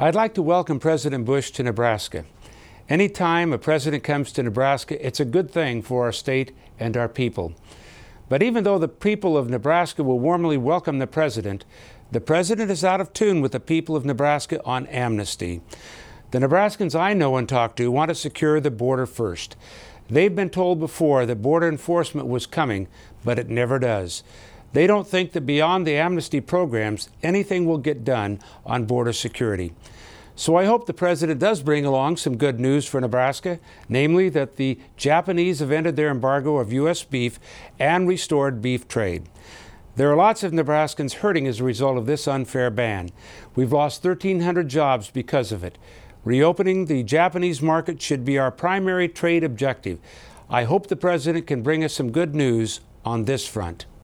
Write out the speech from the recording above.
I'd like to welcome President Bush to Nebraska. Anytime a president comes to Nebraska, it's a good thing for our state and our people. But even though the people of Nebraska will warmly welcome the president is out of tune with the people of Nebraska on amnesty. The Nebraskans I know and talk to want to secure the border first. They've been told before that border enforcement was coming, but it never does. They don't think that beyond the amnesty programs, anything will get done on border security. So I hope the president does bring along some good news for Nebraska, namely that the Japanese have ended their embargo of U.S. beef and restored beef trade. There are lots of Nebraskans hurting as a result of this unfair ban. We've lost 1,300 jobs because of it. Reopening the Japanese market should be our primary trade objective. I hope the president can bring us some good news on this front.